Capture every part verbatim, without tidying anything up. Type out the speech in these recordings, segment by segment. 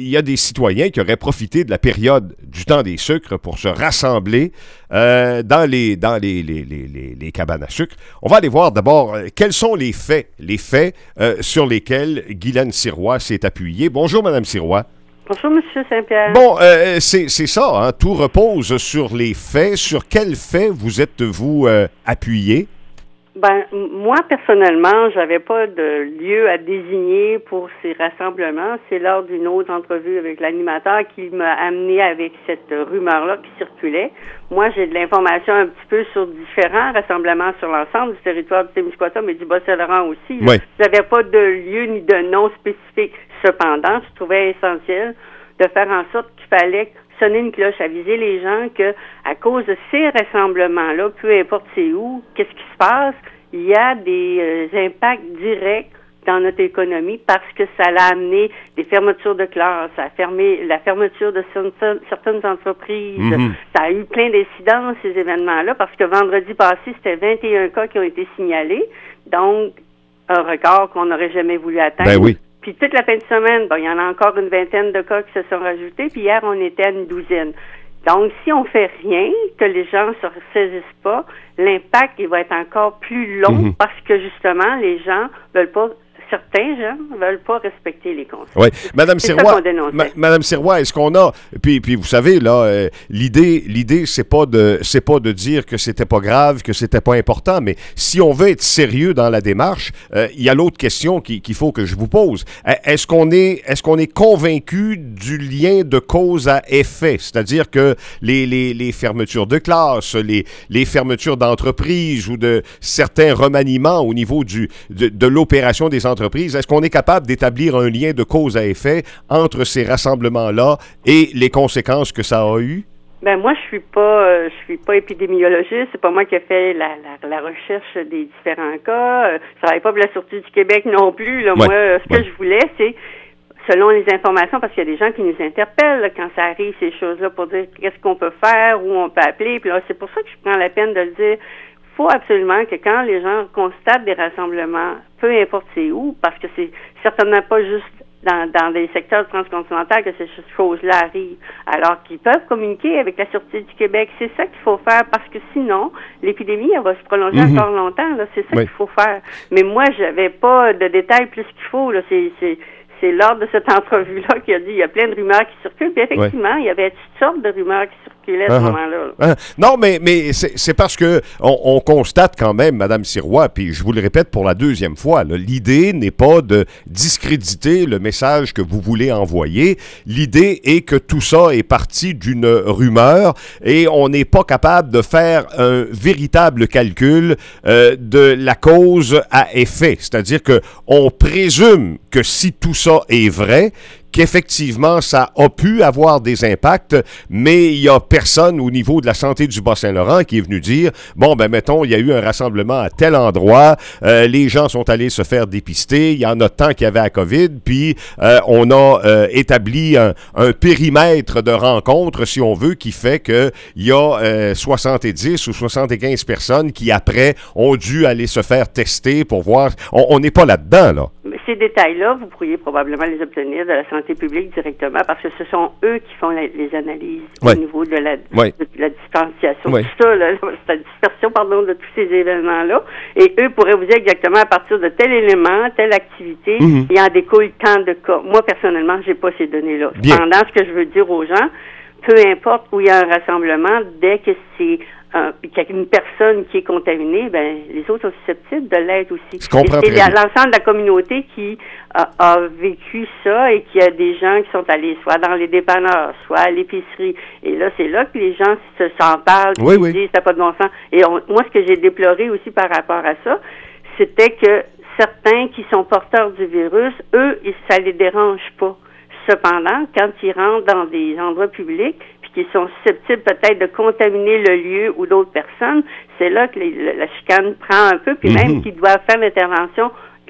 il y a des citoyens qui auraient profité de la période du temps des sucres pour se rassembler euh, dans, les, dans les, les, les, les, les cabanes à sucre. On va aller voir d'abord euh, quels sont les faits, les faits euh, sur lesquels Guylaine Sirois s'est appuyée. Bonjour, Mme Sirois. Bonjour, M. Saint-Pierre. Bon, euh, c'est, c'est ça, hein, tout repose sur les faits. Sur quels faits vous êtes-vous euh, appuyé? Ben, moi, personnellement, j'avais pas de lieu à désigner pour ces rassemblements. C'est lors d'une autre entrevue avec l'animateur qui m'a amené avec cette rumeur-là qui circulait. Moi, j'ai de l'information un petit peu sur différents rassemblements sur l'ensemble du territoire du Témiscouata, mais du Bas-Saint-Laurent aussi. Oui. J'avais pas de lieu ni de nom spécifique. Cependant, je trouvais essentiel de faire en sorte qu'il fallait sonner une cloche, aviser les gens que, à cause de ces rassemblements-là, peu importe c'est où, qu'est-ce qui se passe, il y a des euh, impacts directs dans notre économie parce que ça a amené des fermetures de classes, ça a fermé la fermeture de certaines, certaines entreprises. Mm-hmm. Ça a eu plein d'incidents, ces événements-là, parce que vendredi passé, c'était vingt et un cas qui ont été signalés. Donc, un record qu'on n'aurait jamais voulu atteindre. Ben oui. Puis toute la fin de semaine, bon, il y en a encore une vingtaine de cas qui se sont rajoutés, puis hier, on était à une douzaine. Donc, si on fait rien, que les gens ne se ressaisissent pas, l'impact, il va être encore plus long mm-hmm. parce que, justement, les gens veulent pas, certains gens ne veulent pas respecter les consignes. Oui. Madame Sirois, ma, Madame Sirois, est-ce qu'on a, puis, puis vous savez, là, euh, l'idée, l'idée, c'est pas de, c'est pas de dire que c'était pas grave, que c'était pas important, mais si on veut être sérieux dans la démarche, euh, il y a l'autre question qui, qu'il faut que je vous pose. Est-ce qu'on est, est-ce qu'on est convaincu du lien de cause à effet? C'est-à-dire que les, les, les fermetures de classes, les, les fermetures d'entreprises ou de certains remaniements au niveau du, de, de l'opération des entreprises, est-ce qu'on est capable d'établir un lien de cause à effet entre ces rassemblements-là et les conséquences que ça a eues? Ben moi, je suis pas, euh, je suis pas épidémiologiste. C'est pas moi qui ai fait la, la, la recherche des différents cas. Euh, je travaille pas pour la Sûreté du Québec non plus. Là. Ouais. Moi, euh, ce ouais. que je voulais, c'est selon les informations, parce qu'il y a des gens qui nous interpellent là, quand ça arrive, ces choses-là, pour dire qu'est-ce qu'on peut faire, où on peut appeler. Puis là, c'est pour ça que je prends la peine de le dire. Il faut absolument que quand les gens constatent des rassemblements, peu importe c'est où, parce que c'est certainement pas juste dans, dans des secteurs transcontinentaux que ces choses-là arrivent, alors qu'ils peuvent communiquer avec la Sûreté du Québec. C'est ça qu'il faut faire, parce que sinon, l'épidémie, elle va se prolonger mm-hmm. encore longtemps. Là. C'est ça oui. qu'il faut faire. Mais moi, j'avais pas de détails plus qu'il faut. Là. C'est... c'est C'est lors de cette entrevue-là qu'il a dit il y a plein de rumeurs qui circulent. Puis effectivement, ouais. il y avait toutes sortes de rumeurs qui circulaient à uh-huh. ce moment-là. Uh-huh. Non, mais, mais c'est, c'est parce que on, on constate quand même, Mme Sirois, puis je vous le répète pour la deuxième fois, là, l'idée n'est pas de discréditer le message que vous voulez envoyer. L'idée est que tout ça est parti d'une rumeur et on n'est pas capable de faire un véritable calcul euh, de la cause à effet. C'est-à-dire qu'on présume que si tout ça est vrai, qu'effectivement, ça a pu avoir des impacts, mais il n'y a personne au niveau de la santé du Bas-Saint-Laurent qui est venu dire, bon, ben mettons, il y a eu un rassemblement à tel endroit, euh, les gens sont allés se faire dépister, il y en a tant qu'il y avait à COVID, puis euh, on a euh, établi un, un périmètre de rencontre, si on veut, qui fait qu'il y a euh, soixante-dix ou soixante-quinze personnes qui, après, ont dû aller se faire tester pour voir. On n'est pas là-dedans, là. Ces détails-là, vous pourriez probablement les obtenir de la santé publique directement parce que ce sont eux qui font la, les analyses ouais. au niveau de la, ouais. de, de la distanciation, ouais. tout ça, là, la dispersion pardon, de tous ces événements-là. Et eux pourraient vous dire exactement à partir de tel élément, telle activité, mm-hmm. il en découle tant de cas. Moi, personnellement, j'ai pas ces données-là. Bien. Cependant, ce que je veux dire aux gens, peu importe où il y a un rassemblement, dès que c'est Euh, qu'il y a une personne qui est contaminée, ben les autres sont susceptibles de l'être aussi. Je comprends et, et très bien. l'ensemble de la communauté qui a, a vécu ça et qui a des gens qui sont allés soit dans les dépanneurs, soit à l'épicerie. Et là, c'est là que les gens se s'en parlent, oui, qui oui. disent ça n'a pas de bon sens. Et on, moi, ce que j'ai déploré aussi par rapport à ça, c'était que certains qui sont porteurs du virus, eux, ça les dérange pas. Cependant, quand ils rentrent dans des endroits publics, qui sont susceptibles peut-être de contaminer le lieu ou d'autres personnes, c'est là que les, la chicane prend un peu, puis mm-hmm. même qu'ils doivent faire l'intervention de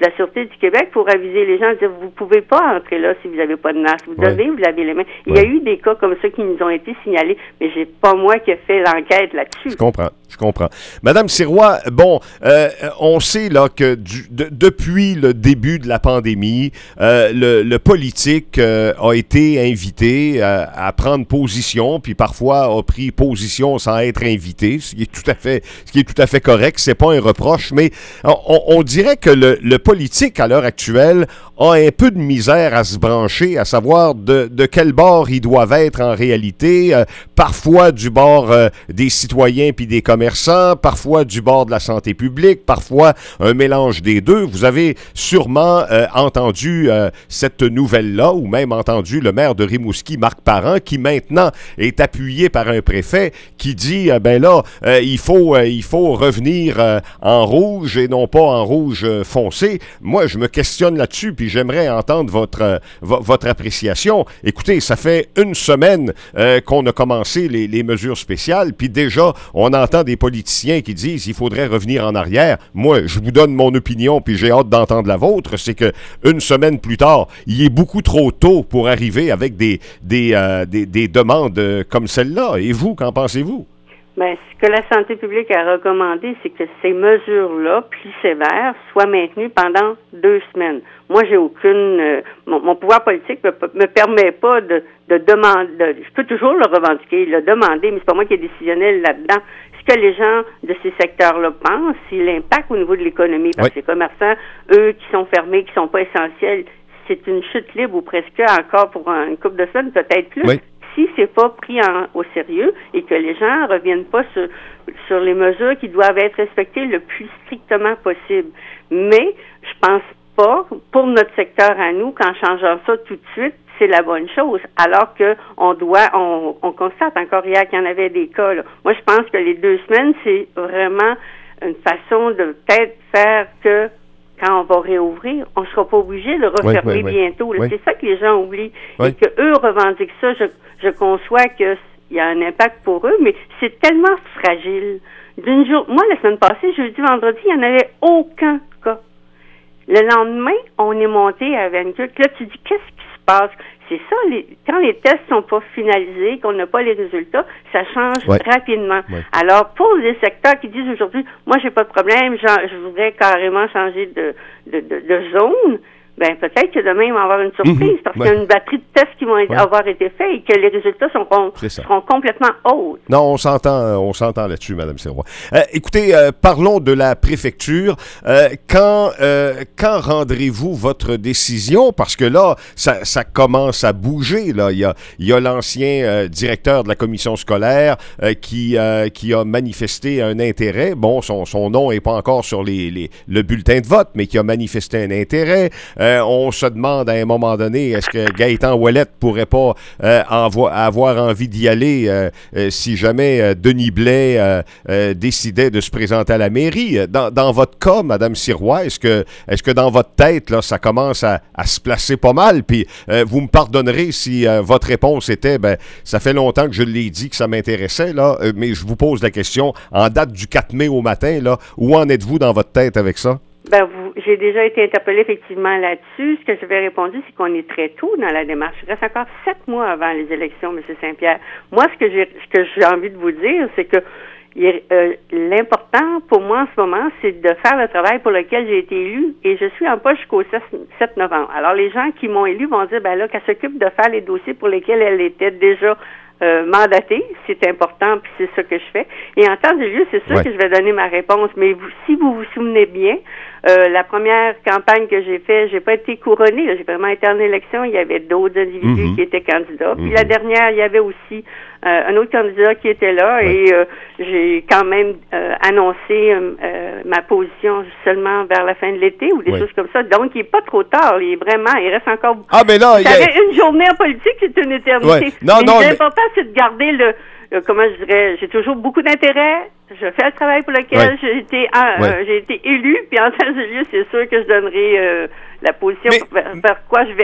de la Sûreté du Québec pour aviser les gens, dire vous pouvez pas entrer là si vous n'avez pas de masque, vous ouais. devez vous laver les mains. Il ouais. y a eu des cas comme ça qui nous ont été signalés, mais j'ai pas moi qui ai fait l'enquête là-dessus. Je comprends, je comprends. Madame Sirois, bon, euh, on sait là que du, de, depuis le début de la pandémie, euh, le, le politique euh, a été invité à, à prendre position, puis parfois a pris position sans être invité, ce qui est tout à fait, ce qui est tout à fait correct. C'est pas un reproche, mais on, on dirait que le, le politique à l'heure actuelle a un peu de misère à se brancher, à savoir de, de quel bord ils doivent être en réalité. Euh, parfois du bord euh, des citoyens puis des commerçants, parfois du bord de la santé publique, parfois un mélange des deux. Vous avez sûrement euh, entendu euh, cette nouvelle-là, ou même entendu le maire de Rimouski, Marc Parent, qui maintenant est appuyé par un préfet qui dit, euh, ben là, euh, il faut, euh, il faut revenir euh, en rouge et non pas en rouge euh, foncé. Moi, je me questionne là-dessus, puis j'aimerais entendre votre, euh, v- votre appréciation. Écoutez, ça fait une semaine euh, qu'on a commencé les, les mesures spéciales, puis déjà, on entend des politiciens qui disent qu'il faudrait revenir en arrière. Moi, je vous donne mon opinion, puis j'ai hâte d'entendre la vôtre, c'est que une semaine plus tard, il est beaucoup trop tôt pour arriver avec des, des, euh, des, des demandes comme celle-là. Et vous, qu'en pensez-vous? Bien, ce que la santé publique a recommandé, c'est que ces mesures-là, plus sévères, soient maintenues pendant deux semaines. Moi, j'ai aucune... Euh, mon, mon pouvoir politique me, me permet pas de, de demander... Je peux toujours le revendiquer, le demander, mais c'est pas moi qui est décisionnel là-dedans. Ce que les gens de ces secteurs-là pensent, c'est l'impact au niveau de l'économie. Parce oui. que les commerçants, eux, qui sont fermés, qui sont pas essentiels, c'est une chute libre ou presque encore pour une couple de semaines, peut-être plus. Oui. Si c'est pas pris en, au sérieux et que les gens reviennent pas sur, sur les mesures qui doivent être respectées le plus strictement possible. Mais je pense pas, pour notre secteur à nous, qu'en changeant ça tout de suite, c'est la bonne chose. Alors que on doit, on, on constate encore hier qu'il y en avait des cas, là. Moi, je pense que les deux semaines, c'est vraiment une façon de peut-être faire que quand on va réouvrir, on ne sera pas obligé de refermer oui, oui, oui. bientôt. Oui. C'est ça que les gens oublient. Oui. Et qu'eux revendiquent ça, je, je conçois qu'il y a un impact pour eux, mais c'est tellement fragile. D'une jour, moi, la semaine passée, jeudi, vendredi, il n'y en avait aucun cas. Le lendemain, on est monté à vingt-huit. Là, tu dis, qu'est-ce qui se passe? C'est ça, les, quand les tests sont pas finalisés, qu'on n'a pas les résultats, ça change ouais. rapidement. Ouais. Alors, pour les secteurs qui disent aujourd'hui, moi, j'ai pas de problème, je, je voudrais carrément changer de, de, de, de zone, ben peut-être que demain, il va y avoir une surprise, mmh, parce ouais. qu'il y a une batterie de tests qui vont ouais. avoir été faits et que les résultats sont, seront complètement autres. Non, on s'entend, on s'entend là-dessus, Mme Sirois. Euh, écoutez, euh, parlons de la préfecture. Euh, quand euh, quand rendrez-vous votre décision? Parce que là, ça, ça commence à bouger. Là. Il y a, il y a l'ancien euh, directeur de la commission scolaire euh, qui, euh, qui a manifesté un intérêt. Bon, son, son nom n'est pas encore sur les, les, le bulletin de vote, mais qui a manifesté un intérêt. Euh, on se demande à un moment donné, est-ce que Gaétan Ouellette pourrait pas euh, envo- avoir envie d'y aller euh, euh, si jamais euh, Denis Blais euh, euh, décidait de se présenter à la mairie? Dans, dans votre cas, Mme Sirois, est-ce que, est-ce que dans votre tête, là, ça commence à, à se placer pas mal? Puis euh, vous me pardonnerez si euh, votre réponse était, ben, ça fait longtemps que je l'ai dit que ça m'intéressait, là, euh, mais je vous pose la question, en date du quatre mai au matin, là, où en êtes-vous dans votre tête avec ça? Ben, vous, j'ai déjà été interpellée effectivement là-dessus. Ce que j'avais répondu, c'est qu'on est très tôt dans la démarche. Il reste encore sept mois avant les élections, M. Saint-Pierre. Moi, ce que j'ai, ce que j'ai envie de vous dire, c'est que euh, l'important pour moi en ce moment, c'est de faire le travail pour lequel j'ai été élue et je suis en poste jusqu'au sept novembre. Alors, les gens qui m'ont élue vont dire, ben là, qu'elle s'occupe de faire les dossiers pour lesquels elle était déjà Euh, mandaté, c'est important, puis c'est ça que je fais. Et en temps de lieu, c'est sûr ouais. que je vais donner ma réponse. Mais vous, si vous vous souvenez bien, euh, la première campagne que j'ai faite, j'ai pas été couronnée. Là, j'ai vraiment été en élection. Il y avait d'autres individus mm-hmm. qui étaient candidats. Puis mm-hmm. la dernière, il y avait aussi euh, un autre candidat qui était là. Ouais. Et euh, j'ai quand même euh, annoncé euh, ma position seulement vers la fin de l'été ou des ouais. choses comme ça. Donc, il n'est pas trop tard. Il est vraiment, il reste encore... Ah, mais là, il y a... une journée en politique, c'est une éternité. Ouais. Non, mais non, l'important, mais... c'est de garder le, euh, comment je dirais, j'ai toujours beaucoup d'intérêt. Je fais le travail pour lequel ouais. j'ai été euh, ouais. euh, j'ai été élu, puis en temps de lieu, c'est sûr que je donnerai euh, la position mais... vers, vers quoi je vais.